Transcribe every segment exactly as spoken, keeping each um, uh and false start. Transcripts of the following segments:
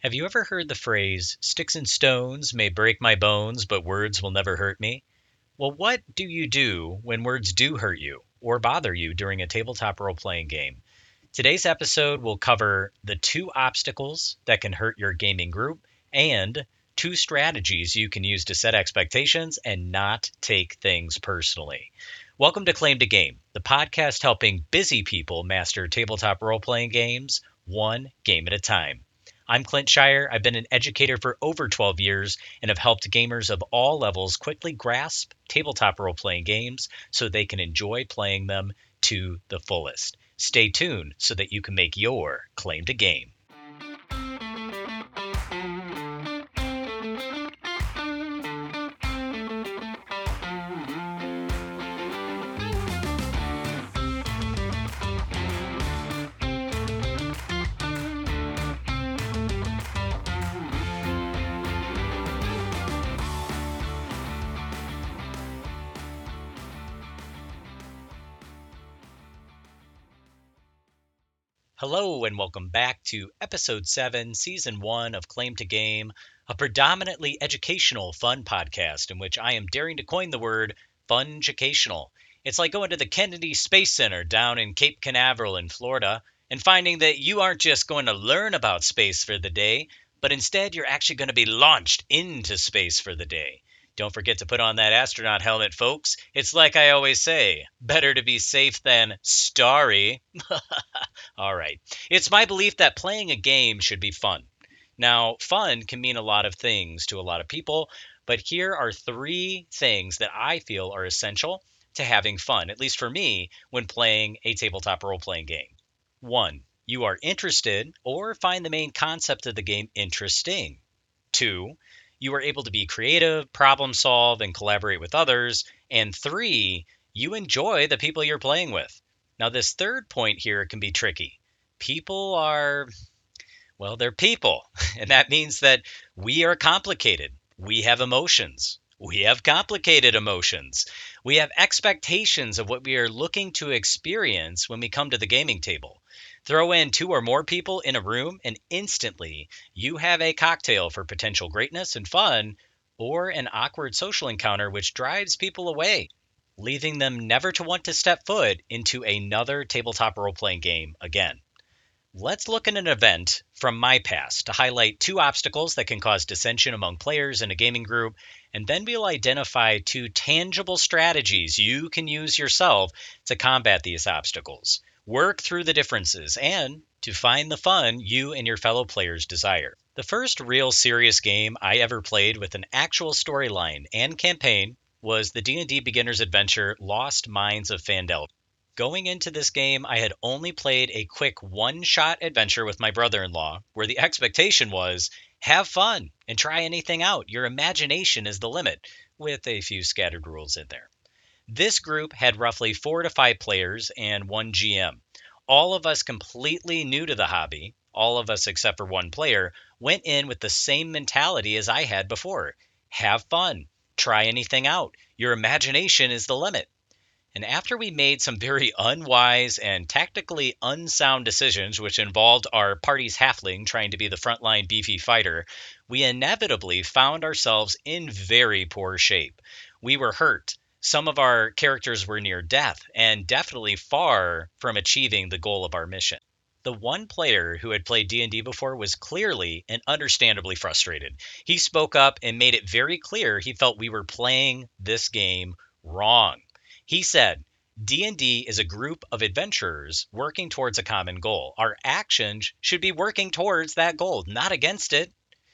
Have you ever heard the phrase, sticks and stones may break my bones, but words will never hurt me? Well, what do you do when words do hurt you or bother you during a tabletop role playing game? Today's episode will cover the two obstacles that can hurt your gaming group and two strategies you can use to set expectations and not take things personally. Welcome to Claim to Game, the podcast helping busy people master tabletop role playing games one game at a time. I'm Clint Shire. I've been an educator for over twelve years and have helped gamers of all levels quickly grasp tabletop role-playing games so they can enjoy playing them to the fullest. Stay tuned so that you can make your claim to game. Hello and welcome back to episode seven, season one of Claim to Game, a predominantly educational fun podcast in which I am daring to coin the word fun-educational. It's like going to the Kennedy Space Center down in Cape Canaveral in Florida and finding that you aren't just going to learn about space for the day, but instead you're actually going to be launched into space for the day. Don't forget to put on that astronaut helmet, folks. It's like I always say, better to be safe than starry. All right. It's my belief that playing a game should be fun. Now, fun can mean a lot of things to a lot of people, but here are three things that I feel are essential to having fun, at least for me, when playing a tabletop role-playing game. One, you are interested or find the main concept of the game interesting. Two, you are able to be creative, problem solve, and collaborate with others. And three, you enjoy the people you're playing with. Now, this third point here can be tricky. People are, well, they're people. And that means that we are complicated. We have emotions. We have complicated emotions. We have expectations of what we are looking to experience when we come to the gaming table. Throw in two or more people in a room, and instantly you have a cocktail for potential greatness and fun, or an awkward social encounter which drives people away, leaving them never to want to step foot into another tabletop role-playing game again. Let's look at an event from my past to highlight two obstacles that can cause dissension among players in a gaming group, and then we'll identify two tangible strategies you can use yourself to combat these obstacles, work through the differences, and to find the fun you and your fellow players desire. The first real serious game I ever played with an actual storyline and campaign was the D and D Beginner's Adventure Lost Mines of Phandelver. Going into this game, I had only played a quick one-shot adventure with my brother-in-law, where the expectation was, have fun and try anything out. Your imagination is the limit, with a few scattered rules in there. This group had roughly four to five players and one G M. All of us completely new to the hobby, all of us except for one player, went in with the same mentality as I had before. Have fun. Try anything out. Your imagination is the limit. And after we made some very unwise and tactically unsound decisions, which involved our party's halfling trying to be the frontline beefy fighter, we inevitably found ourselves in very poor shape. We were hurt. Some of our characters were near death and definitely far from achieving the goal of our mission. The one player who had played D and D before was clearly and understandably frustrated. He spoke up and made it very clear he felt we were playing this game wrong. He said, D and D is a group of adventurers working towards a common goal. Our actions should be working towards that goal, not against it.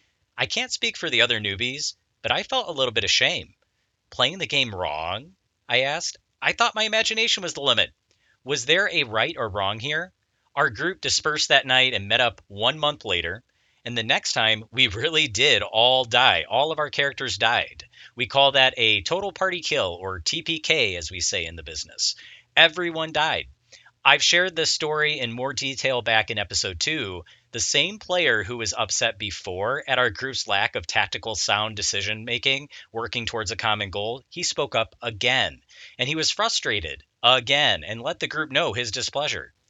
I can't speak for the other newbies, but I felt a little bit of shame. Playing the game wrong? I asked. I thought my imagination was the limit. Was there a right or wrong here? Our group dispersed that night and met up one month later. And the next time, we really did all die. All of our characters died. We call that a total party kill, or T P K, as we say in the business. Everyone died. I've shared this story in more detail back in episode two. The same player who was upset before at our group's lack of tactical sound decision making, working towards a common goal, he spoke up again. And he was frustrated again and let the group know his displeasure.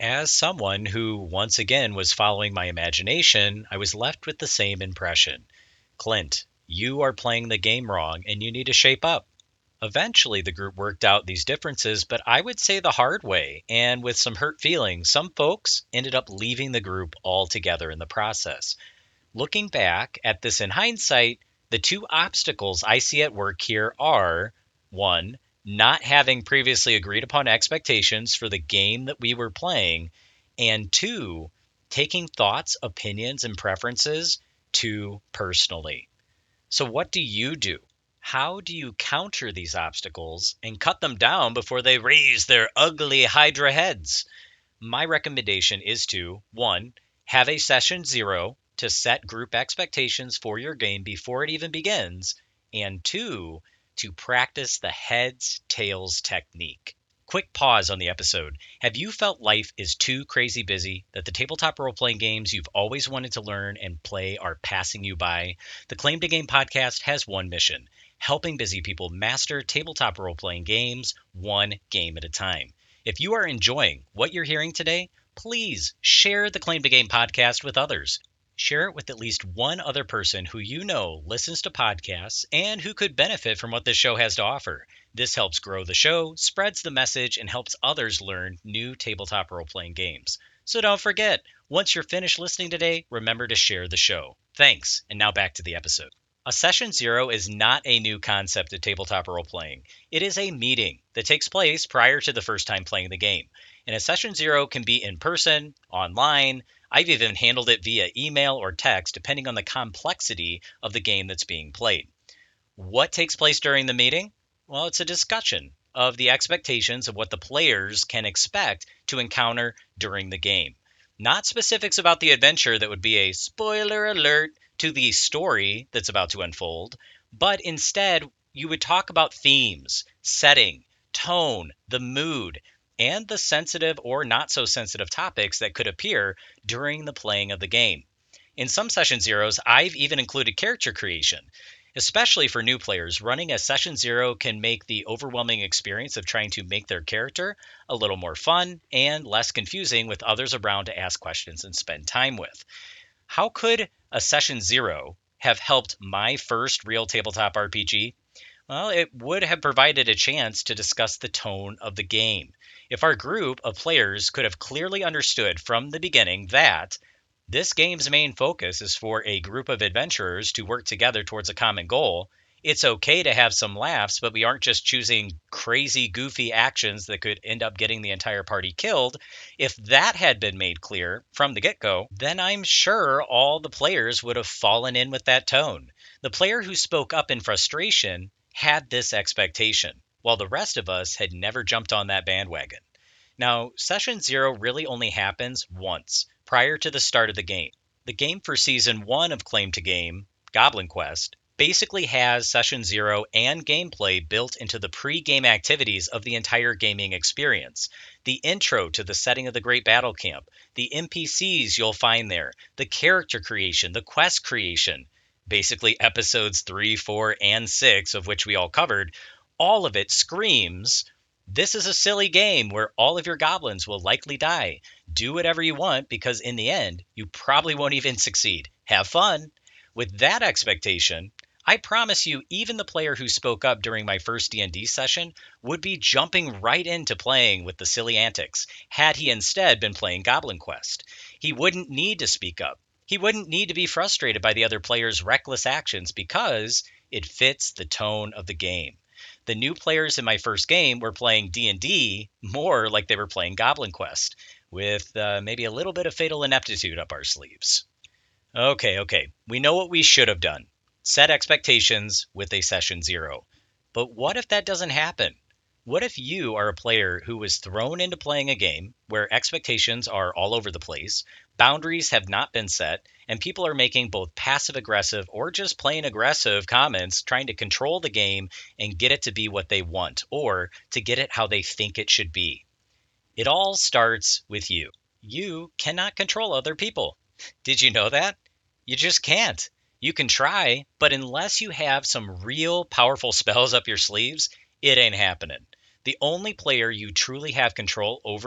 As someone who once again was following my imagination, I was left with the same impression. Clint, you are playing the game wrong and you need to shape up. Eventually, the group worked out these differences, but I would say the hard way and with some hurt feelings. Some folks ended up leaving the group altogether in the process. Looking back at this in hindsight, the two obstacles I see at work here are one, not having previously agreed upon expectations for the game that we were playing, and two, taking thoughts, opinions, and preferences too personally. So, what do you do? How do you counter these obstacles and cut them down before they raise their ugly Hydra heads? My recommendation is to one, have a session zero to set group expectations for your game before it even begins, and two, to practice the heads tails technique. Quick pause on the episode. Have you felt life is too crazy busy, that the tabletop role playing games you've always wanted to learn and play are passing you by? The Claim to Game podcast has one mission: helping busy people master tabletop role playing games one game at a time. If you are enjoying what you're hearing today, please share the Claim to Game podcast with others. Share it with at least one other person who you know listens to podcasts and who could benefit from what this show has to offer. This helps grow the show, spreads the message, and helps others learn new tabletop role-playing games. So don't forget, once you're finished listening today, remember to share the show. Thanks, and now back to the episode. A session zero is not a new concept of tabletop role-playing. It is a meeting that takes place prior to the first time playing the game. And a session zero can be in person, online. I've even handled it via email or text, depending on the complexity of the game that's being played. What takes place during the meeting? Well, it's a discussion of the expectations of what the players can expect to encounter during the game. Not specifics about the adventure that would be a spoiler alert to the story that's about to unfold, but instead you would talk about themes, setting, tone, the mood, and the sensitive or not so sensitive topics that could appear during the playing of the game. In some session zeros, I've even included character creation. Especially for new players, running a session zero can make the overwhelming experience of trying to make their character a little more fun and less confusing with others around to ask questions and spend time with. How could a session zero have helped my first real tabletop R P G? Well, it would have provided a chance to discuss the tone of the game. If our group of players could have clearly understood from the beginning that this game's main focus is for a group of adventurers to work together towards a common goal, it's okay to have some laughs, but we aren't just choosing crazy, goofy actions that could end up getting the entire party killed. If that had been made clear from the get-go, then I'm sure all the players would have fallen in with that tone. The player who spoke up in frustration had this expectation, while the rest of us had never jumped on that bandwagon. Now, session zero really only happens once, prior to the start of the game. The game for season one of Claim to Game, Goblin Quest, basically has session zero and gameplay built into the pre-game activities of the entire gaming experience. The intro to the setting of the Great Battle Camp, the N P Cs you'll find there, the character creation, the quest creation, basically episodes three, four, and six, of which we all covered, all of it screams, this is a silly game where all of your goblins will likely die. Do whatever you want because in the end, you probably won't even succeed. Have fun. With that expectation, I promise you even the player who spoke up during my first D and D session would be jumping right into playing with the silly antics had he instead been playing Goblin Quest. He wouldn't need to speak up. He wouldn't need to be frustrated by the other player's reckless actions because it fits the tone of the game. The new players in my first game were playing D and D more like they were playing Goblin Quest, with uh, maybe a little bit of fatal ineptitude up our sleeves. Okay, okay, we know what we should have done. Set expectations with a session zero. But what if that doesn't happen? What if you are a player who was thrown into playing a game where expectations are all over the place, boundaries have not been set, and people are making both passive-aggressive or just plain aggressive comments trying to control the game and get it to be what they want, or to get it how they think it should be? It all starts with you. You cannot control other people. Did you know that? You just can't. You can try, but unless you have some real powerful spells up your sleeves, it ain't happening. The only player you truly have control over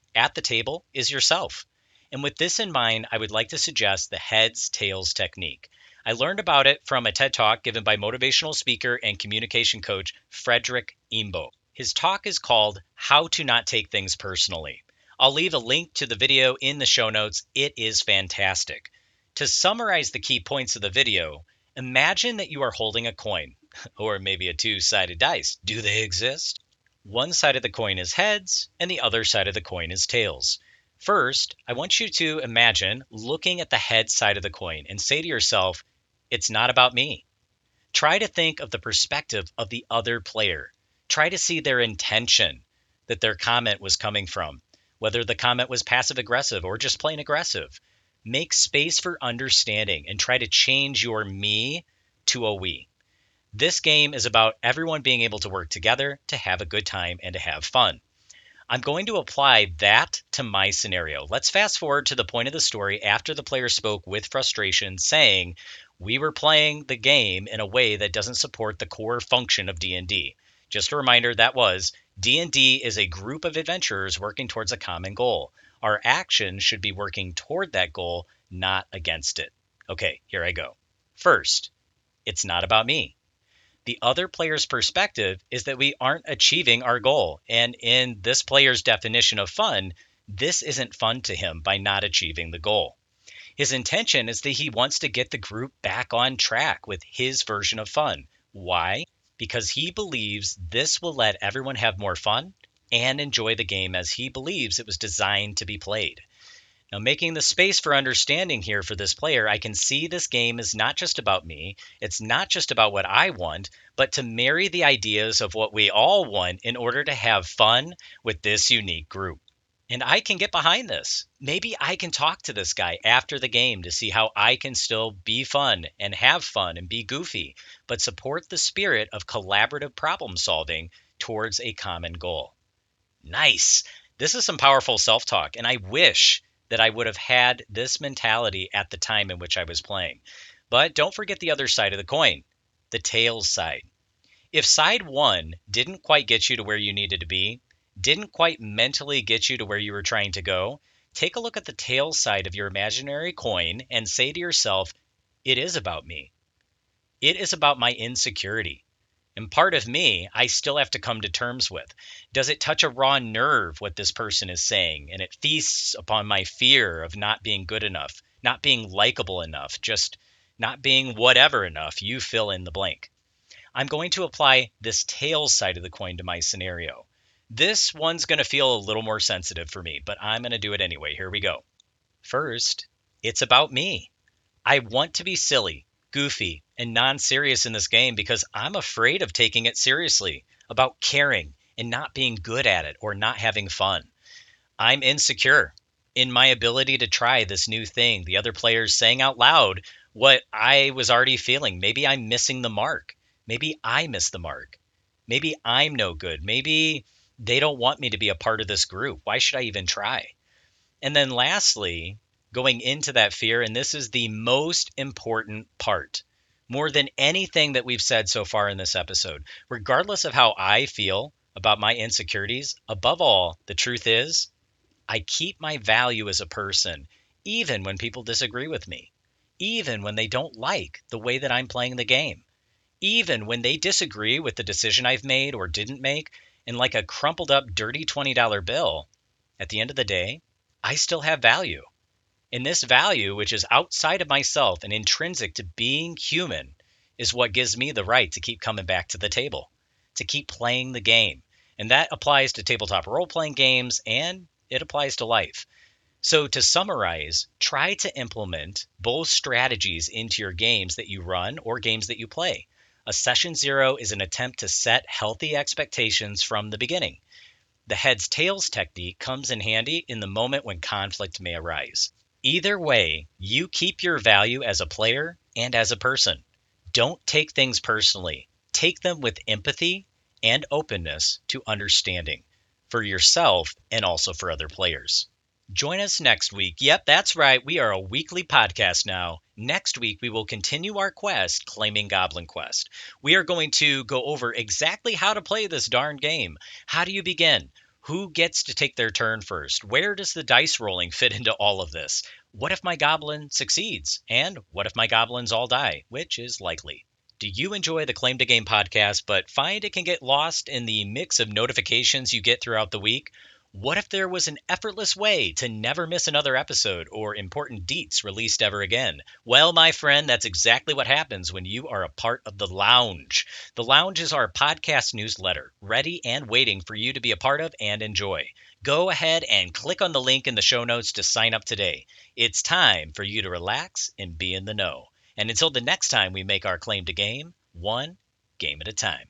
at the table is yourself. And with this in mind, I would like to suggest the heads tails technique. I learned about it from a TED Talk given by motivational speaker and communication coach Frederick Imbo. His talk is called How to Not Take Things Personally. I'll leave a link to the video in the show notes. It is fantastic. To summarize the key points of the video, imagine that you are holding a coin, or maybe a two-sided dice. Do they exist? One side of the coin is heads, and the other side of the coin is tails. First, I want you to imagine looking at the head side of the coin and say to yourself, it's not about me. Try to think of the perspective of the other player. Try to see their intention that their comment was coming from, whether the comment was passive aggressive or just plain aggressive. Make space for understanding and try to change your me to a we. This game is about everyone being able to work together to have a good time and to have fun. I'm going to apply that to my scenario. Let's fast forward to the point of the story after the player spoke with frustration, saying, we were playing the game in a way that doesn't support the core function of D and D. Just a reminder, that was, D and D is a group of adventurers working towards a common goal. Our actions should be working toward that goal, not against it. Okay, here I go. First, it's not about me. The other player's perspective is that we aren't achieving our goal. And in this player's definition of fun, this isn't fun to him by not achieving the goal. His intention is that he wants to get the group back on track with his version of fun. Why? Because he believes this will let everyone have more fun and enjoy the game as he believes it was designed to be played. Now, making the space for understanding here for this player, I can see this game is not just about me. It's not just about what I want, but to marry the ideas of what we all want in order to have fun with this unique group. And I can get behind this. Maybe I can talk to this guy after the game to see how I can still be fun and have fun and be goofy, but support the spirit of collaborative problem solving towards a common goal. Nice. This is some powerful self-talk, and I wish that I would have had this mentality at the time in which I was playing. But don't forget the other side of the coin, the tails side. If side one didn't quite get you to where you needed to be, didn't quite mentally get you to where you were trying to go, take a look at the tail side of your imaginary coin and say to yourself, it is about me. It is about my insecurity. And part of me, I still have to come to terms with. Does it touch a raw nerve what this person is saying? And it feasts upon my fear of not being good enough, not being likable enough, just not being whatever enough. You fill in the blank. I'm going to apply this tails side of the coin to my scenario. This one's going to feel a little more sensitive for me, but I'm going to do it anyway. Here we go. First, it's about me. I want to be silly, goofy, and non-serious in this game because I'm afraid of taking it seriously, about caring and not being good at it or not having fun. I'm insecure in my ability to try this new thing. The other players saying out loud what I was already feeling. Maybe I'm missing the mark. Maybe I miss the mark. Maybe I'm no good. Maybe they don't want me to be a part of this group. Why should I even try? And then lastly, going into that fear, and this is the most important part, more than anything that we've said so far in this episode, regardless of how I feel about my insecurities, above all, the truth is, I keep my value as a person, even when people disagree with me, even when they don't like the way that I'm playing the game, even when they disagree with the decision I've made or didn't make, and like a crumpled up dirty twenty dollar bill, at the end of the day, I still have value. And this value, which is outside of myself and intrinsic to being human, is what gives me the right to keep coming back to the table, to keep playing the game. And that applies to tabletop role-playing games, and it applies to life. So to summarize, try to implement both strategies into your games that you run or games that you play. A session zero is an attempt to set healthy expectations from the beginning. The heads tails technique comes in handy in the moment when conflict may arise. Either way, you keep your value as a player and as a person. Don't take things personally. Take them with empathy and openness to understanding for yourself and also for other players. Join us next week. Yep, that's right. We are a weekly podcast now. Next week, we will continue our quest, Claiming Goblin Quest. We are going to go over exactly how to play this darn game. How do you begin? Who gets to take their turn first? Where does the dice rolling fit into all of this? What if my goblin succeeds? And what if my goblins all die, which is likely? Do you enjoy the Claim to Game podcast, but find it can get lost in the mix of notifications you get throughout the week? What if there was an effortless way to never miss another episode or important deets released ever again? Well, my friend, that's exactly what happens when you are a part of The Lounge. The Lounge is our podcast newsletter, ready and waiting for you to be a part of and enjoy. Go ahead and click on the link in the show notes to sign up today. It's time for you to relax and be in the know. And until the next time we make our claim to game, one game at a time.